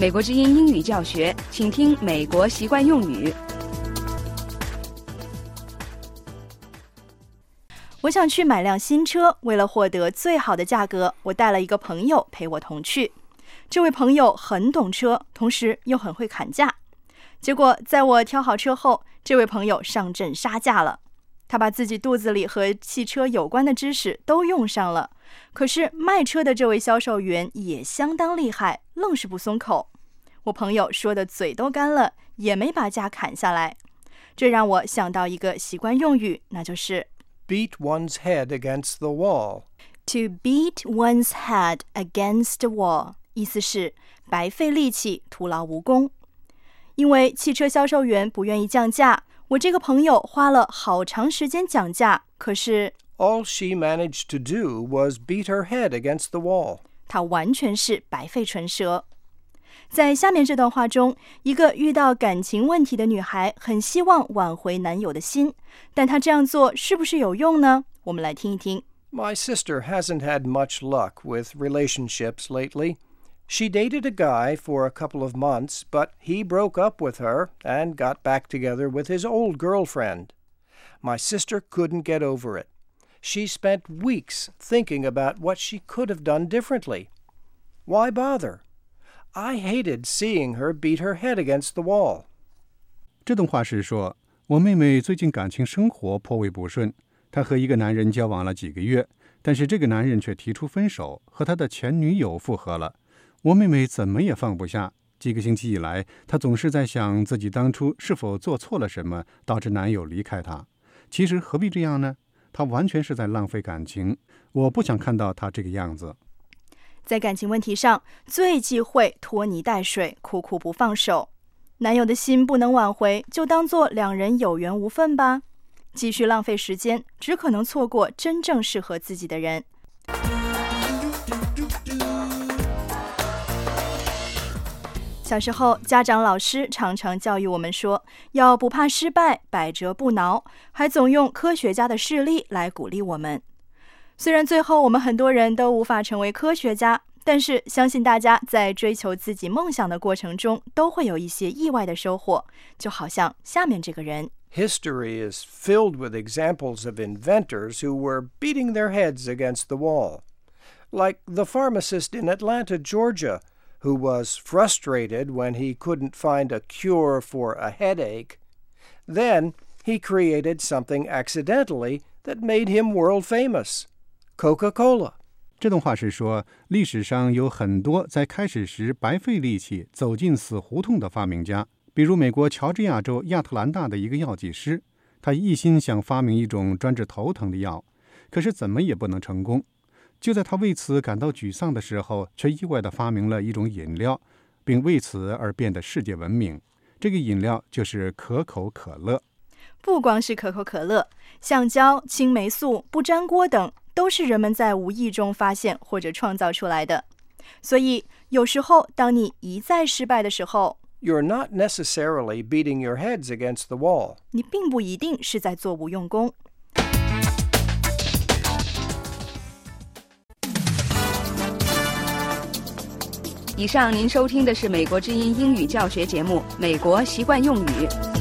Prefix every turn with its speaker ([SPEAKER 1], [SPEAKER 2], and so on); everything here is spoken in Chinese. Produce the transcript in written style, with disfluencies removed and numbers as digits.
[SPEAKER 1] 美国之音英语教学，请听美国习惯用语。
[SPEAKER 2] 我想去买辆新车，为了获得最好的价格，我带了一个朋友陪我同去。这位朋友很懂车，同时又很会砍价。结果在我挑好车后，这位朋友上阵杀价了。他把自己肚子里和汽车有关的知识都用上了，可是卖车的这位销售员也相当厉害，愣是不松口。我朋友说的嘴都干了，也没把价砍下来。这让我想到一个习惯用语，那就是
[SPEAKER 3] beat one's head against the wall.
[SPEAKER 2] To beat one's head against the wall， 意思是白费力气，徒劳无功。因为汽车销售员不愿意降价，我这个朋友花了好长时间讲价，可是
[SPEAKER 3] All she managed to do was beat her head against the wall.
[SPEAKER 2] 她完全是白费唇舌。在下面这段话中，一个遇到感情问题的女孩很希望挽回男友的心，但她这样做是不是有用呢？我们来听一听。
[SPEAKER 3] My sister hasn't had much luck with relationships lately.She dated a guy for a couple of months, but he broke up with her and got back together with his old girlfriend. My sister couldn't get over it. She spent weeks thinking about what she could have done differently. Why bother? I hated seeing her beat her head against the wall.
[SPEAKER 4] 这段话是说，我妹妹最近感情生活颇为不顺，她和一个男人交往了几个月，但是这个男人却提出分手，和他的前女友复合了。我妹妹怎么也放不下，几个星期以来，她总是在想自己当初是否做错了什么，导致男友离开她。其实何必这样呢？她完全是在浪费感情，我不想看到她这个样子。
[SPEAKER 2] 在感情问题上，最忌讳拖泥带水，苦苦不放手。男友的心不能挽回，就当作两人有缘无分吧。继续浪费时间，只可能错过真正适合自己的人。小时候，家长老师常常教育我们说，要不怕失败，百折不挠，还总用科学家的事例来鼓励我们。虽然最后我们很多人都无法成为科学家，但是相信大家在追求自己梦想的过程中，都会有一些意外的收获，就好像下面这个人。
[SPEAKER 3] History is filled with examples of inventors who were beating their heads against the wall, like the pharmacist in Atlanta, Georgia,who was frustrated when he couldn't find a cure for a headache. Then he created something accidentally that made him world famous, Coca-Cola.
[SPEAKER 4] 这段话是说，历史上有很多在开始时白费力气走进死胡同的发明家，比如美国乔治亚州亚特兰大的一个药剂师，他一心想发明一种专治头疼的药，可是怎么也不能成功。就在他为此感到沮丧的时候，却意外地发明了一种饮料，并为此而变得世界闻名。这个饮料就是可口可乐。
[SPEAKER 2] 不光是可口可乐，橡胶、青霉素、不粘锅等都是人们在无意中发现或者创造出来的。所以有时候当你一再失败的时候，
[SPEAKER 3] You're not necessarily beating your heads against the wall.
[SPEAKER 2] 你并不一定是在做无用功。
[SPEAKER 1] 以上您收听的是美国之音英语教学节目《美国习惯用语》。